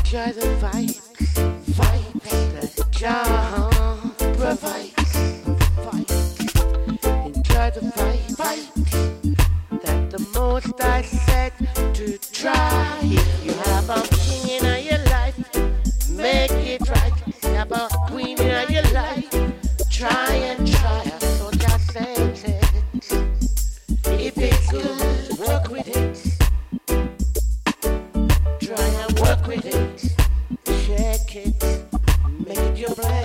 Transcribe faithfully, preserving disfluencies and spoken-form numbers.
Enjoy the fight, fight that John provides. Fight, enjoy the fight, fight that the most I said to try. If you have a king in your life, make it right. You have a queen in your life, try and try. So just say it. If it's good, work with it. Try and work with it. Check it. Make it your plan.